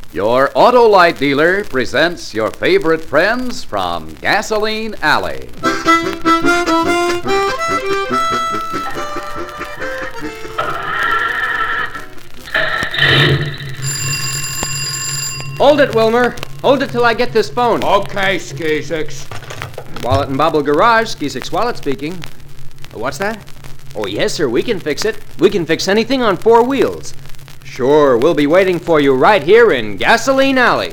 Your Autolite dealer presents your favorite friends from Gasoline Alley. Hold it, Wilmer. Hold it till I get this phone. Okay, Skizix. Wallet and Bobble Garage, Skizix Wallet speaking. What's that? Oh, yes, sir, we can fix it. We can fix anything on four wheels. Sure, we'll be waiting for you right here in Gasoline Alley.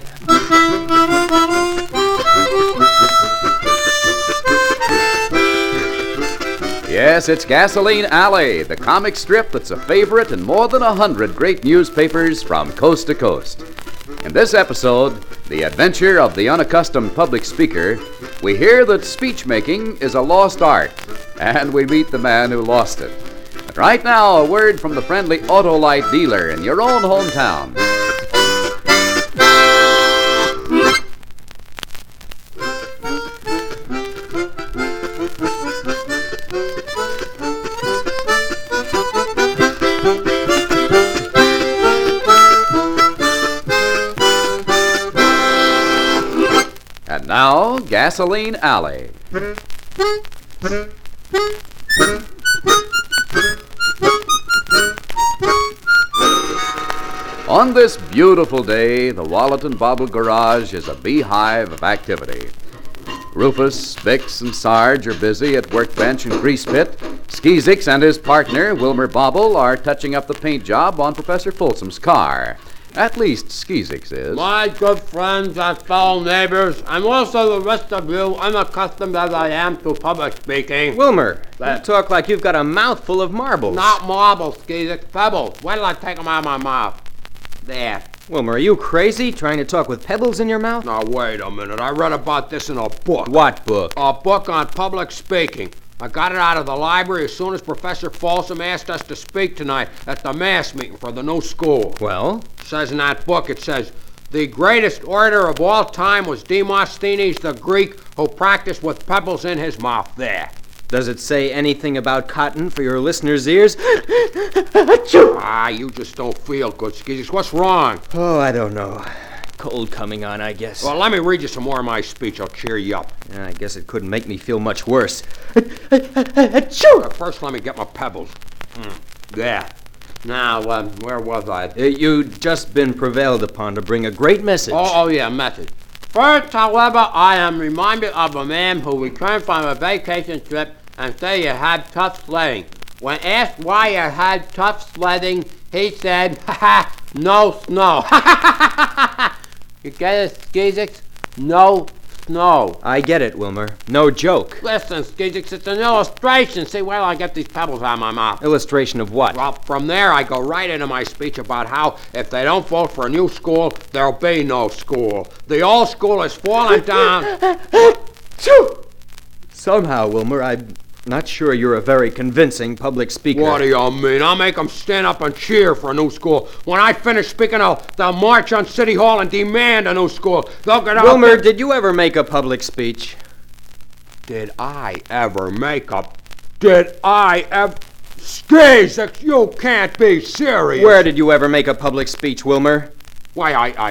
Yes, it's Gasoline Alley, the comic strip that's a favorite in more than 100 great newspapers from coast to coast. In this episode, The Adventure of the Unaccustomed Public Speaker, we hear that speech-making is a lost art, and we meet the man who lost it. But right now, a word from the friendly Autolite dealer in your own hometown. And now, Gasoline Alley. On this beautiful day, the Wallet and Bobble Garage is a beehive of activity. Rufus, Bix, and Sarge are busy at workbench and grease pit. Skizix and his partner, Wilmer Bobble, are touching up the paint job on Professor Folsom's car. At least Skizix is. My good friends and fellow neighbors, and also the rest of you, unaccustomed as I am to public speaking. Wilmer, you talk like you've got a mouthful of marbles. Not marbles, Skizix, pebbles. Wait till I take them out of my mouth. There. Wilmer, are you crazy trying to talk with pebbles in your mouth? Now, wait a minute. I read about this in a book. What book? A book on public speaking. I got it out of the library as soon as Professor Folsom asked us to speak tonight at the mass meeting for the new school. Well? It says in that book, it says, the greatest orator of all time was Demosthenes the Greek, who practiced with pebbles in his mouth. There. Does it say anything about cotton for your listeners' ears? You just don't feel good, Skizix. What's wrong? Oh, I don't know. Cold coming on, I guess. Well, let me read you some more of my speech. I'll cheer you up. Yeah, I guess it couldn't make me feel much worse. First, let me get my pebbles. There. Now, where was I? You'd just been prevailed upon to bring a great message. Oh, yeah, message. First, however, I am reminded of a man who returned from a vacation trip and said he had tough sledding. When asked why he had tough sledding, he said, no snow. You get it, Skizix? No snow. I get it, Wilmer. No joke. Listen, Skizix, it's an illustration. See, where do I get these pebbles out of my mouth? Illustration of what? Well, from there, I go right into my speech about how if they don't vote for a new school, there'll be no school. The old school is falling down. Somehow, Wilmer, I'm not sure you're a very convincing public speaker. What do you mean? I'll make them stand up and cheer for a new school. When I finish speaking, they'll march on City Hall and demand a new school. They'll get out. Wilmer, did you ever make a public speech? Did I ever make a... Skizix, you can't be serious. Where did you ever make a public speech, Wilmer? Why,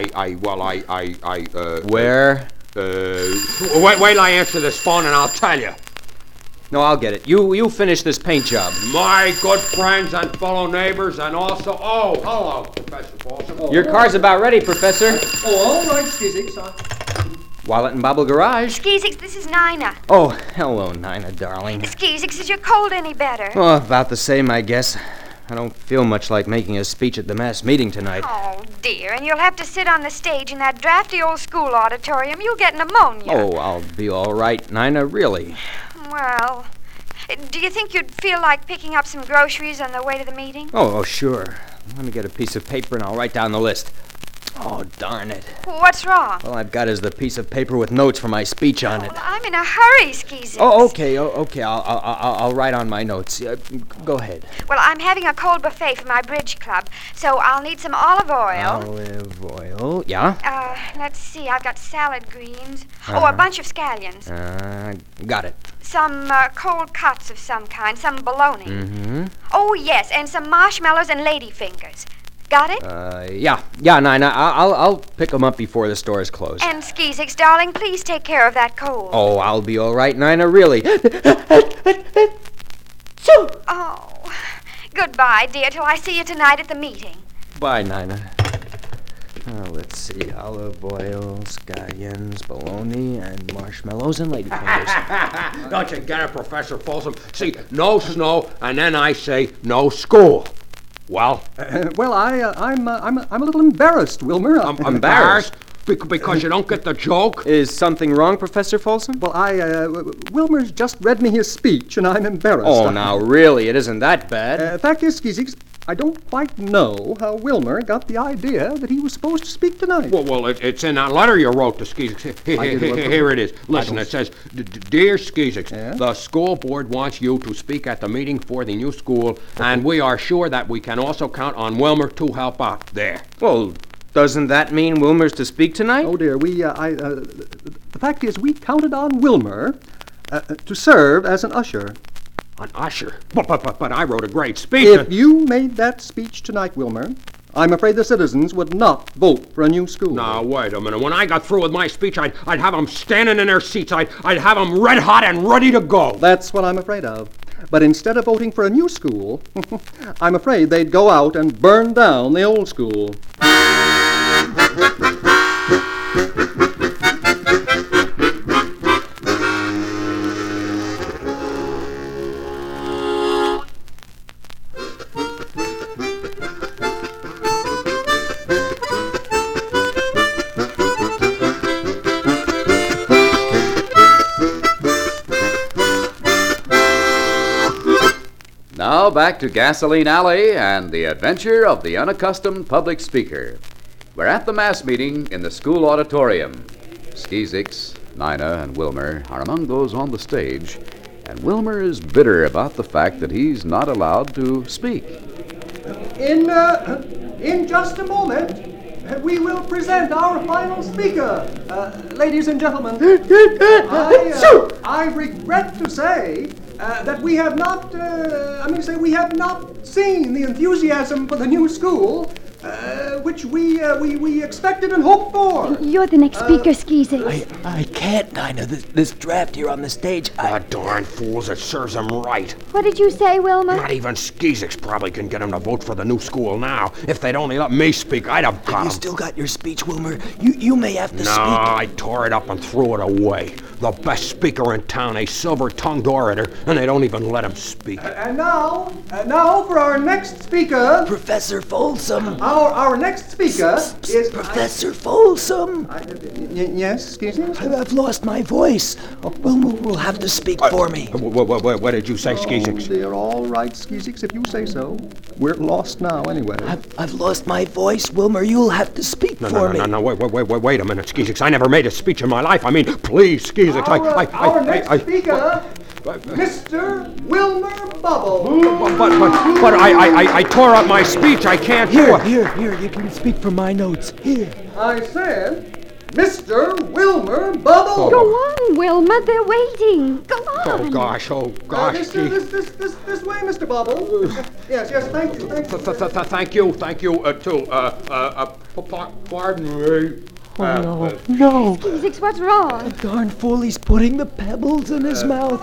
Where? Wait till I answer this phone and I'll tell you. No, I'll get it. You finish this paint job. My good friends and fellow neighbors, and also... Oh, hello, Professor Folsom. Your car's about ready, Professor. Oh, all right, Skizix. Wallet and Bobble Garage. Skizix, this is Nina. Oh, hello, Nina, darling. Skizix, is your cold any better? Oh, about the same, I guess. I don't feel much like making a speech at the mass meeting tonight. Oh, dear, and you'll have to sit on the stage in that drafty old school auditorium. You'll get pneumonia. Oh, I'll be all right, Nina, really. Well, do you think you'd feel like picking up some groceries on the way to the meeting? Oh, sure. Let me get a piece of paper and I'll write down the list. Oh, darn it. What's wrong? All I've got is the piece of paper with notes for my speech on it. Well, I'm in a hurry, Skizix. Oh, okay. I'll write on my notes. Go ahead. Well, I'm having a cold buffet for my bridge club, so I'll need some olive oil. Olive oil, yeah? Let's see. I've got salad greens. Oh, a bunch of scallions. Got it. Some cold cuts of some kind, some bologna. Mm-hmm. Oh, yes, and some marshmallows and ladyfingers. Got it? Yeah, Nina. I'll pick them up before the store is closed. And Skeezix, darling, please take care of that cold. Oh, I'll be all right, Nina, really. Oh, goodbye, dear, till I see you tonight at the meeting. Bye, Nina. Let's see. Olive oil, scallions, bologna, and marshmallows and ladyfingers. Don't you get it, Professor Folsom? See, no snow, and then I say no school. Well? Well, I'm a little embarrassed, Wilmer. I'm embarrassed? Because you don't get the joke? Is something wrong, Professor Folsom? Well, Wilmer's just read me his speech, and I'm embarrassed. Oh, now, really, it isn't that bad. Fact is, Skeezix, I don't quite know how Wilmer got the idea that he was supposed to speak tonight. Well, it's in that letter you wrote to Skeezix. Here it is. Listen, it says, Dear Skeezix, Yeah? the school board wants you to speak at the meeting for the new school, and we are sure that we can also count on Wilmer to help out there. Well, doesn't that mean Wilmer's to speak tonight? Oh, dear, the fact is, we counted on Wilmer to serve as an usher. An usher? But I wrote a great speech. If you made that speech tonight, Wilmer, I'm afraid the citizens would not vote for a new school. Now, wait a minute. When I got through with my speech, I'd have them standing in their seats. I'd have them red hot and ready to go. That's what I'm afraid of. But instead of voting for a new school, I'm afraid they'd go out and burn down the old school. Now back to Gasoline Alley and the adventure of the unaccustomed public speaker. We're at the mass meeting in the school auditorium. Skeezix, Nina, and Wilmer are among those on the stage, and Wilmer is bitter about the fact that he's not allowed to speak. In just a moment, we will present our final speaker. Ladies and gentlemen, I regret to say that we have not, we have not seen the enthusiasm for the new school, which we expected and hoped for. You're the next speaker, Skeezix. I can't, Nina. This draft here on the stage, The darn fools, it serves them right. What did you say, Wilmer? Not even Skeezix probably can get them to vote for the new school now. If they'd only let me speak, I'd have got you them. still got your speech, Wilmer. You may have to No, speak. I tore it up and threw it away. The best speaker in town, a silver-tongued orator, and they don't even let him speak. And now for our next speaker. Professor Folsom. Our next speaker is Professor Folsom. Yes, Skeezix? I've lost my voice. Wilmer will have to speak for me. What did you say, Oh, Skeezix? they're all right, Skeezix, if you say so. We're lost now, anyway. I've lost my voice. Wilmer, you'll have to speak for me. No, wait a minute, Skeezix. I never made a speech in my life. I mean, please, Skeezix. Our next speaker, Mr. Wilmer Bubble. But I tore up my speech. I can't do it. Here, you can speak from my notes. Here. I said, Mr. Wilmer Bubble. Go on, Wilmer. They're waiting. Go on. Oh gosh, This way, Mr. Bubble. Yes, thank you. Thank you. Pardon me. No. Skeezix, what's wrong? Darn fool, he's putting the pebbles in his mouth.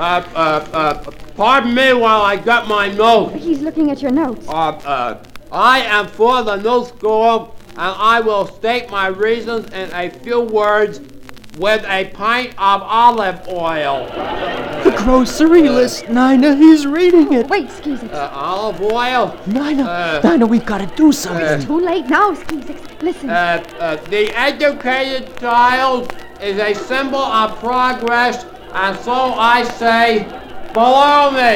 Pardon me while I got my notes. He's looking at your notes. I am for the new school, and I will state my reasons in a few words with a pint of olive oil. The grocery list, Nina. He's reading it. Wait, Skeezix. Olive oil? Nina, we've got to do something. Too late now, Skeezix. Listen. The educated child is a symbol of progress, and so I say, below me.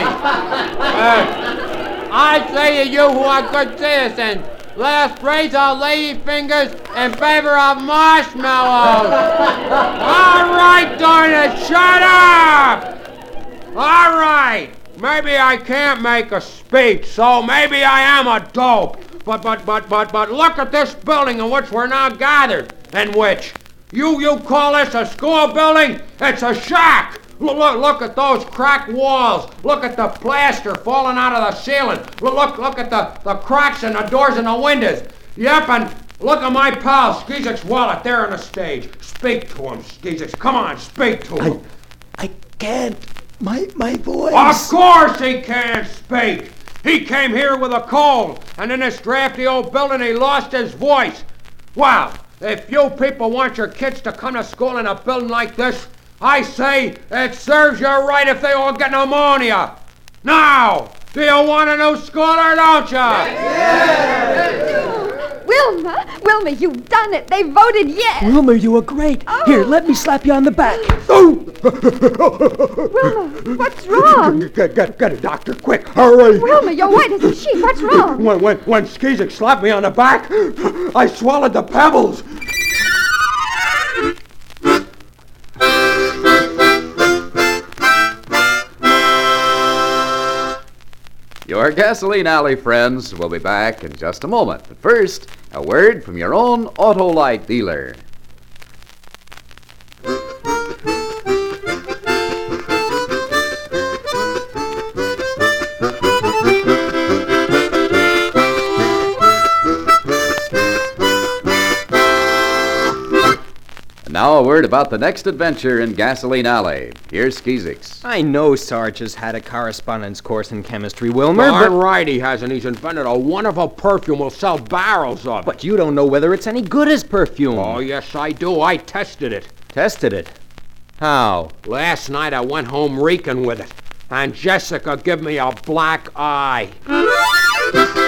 I say to you who are good citizens, let us raise our lady fingers in favor of marshmallows. All right, darn it, shut up! All right, maybe I can't make a speech, so maybe I am a dope. But look at this building in which we're now gathered. In which? You call this a school building? It's a shack. Look at those cracked walls. Look at the plaster falling out of the ceiling. Look at the cracks in the doors and the windows. Yep, and look at my pal, Skizik's wallet, there on the stage. Speak to him, Skizik. Come on, speak to him. I can't. My voice. Of course he can't speak. He came here with a cold, and in this drafty old building he lost his voice. Well, if you people want your kids to come to school in a building like this, I say it serves you right if they all get pneumonia. Now, do you want a new school or don't you? Wilma, you've done it. They voted yes. Wilma, you were great. Here, let me slap you on the back. Wilma, what's wrong? Get a doctor, quick, hurry. Wilma, you're white as a sheet. What's wrong? When Skizik slapped me on the back, I swallowed the pebbles. Your Gasoline Alley friends will be back in just a moment. But first, a word from your own Autolite dealer. Now a word about the next adventure in Gasoline Alley. Here's Skizix. I know Sarge has had a correspondence course in chemistry, Wilmer, Darn but... right he hasn't. He's invented a wonderful perfume we'll sell barrels of. But you don't know whether it's any good as perfume. Oh, yes, I do. I tested it. Tested it? How? Last night I went home reeking with it, and Jessica gave me a black eye.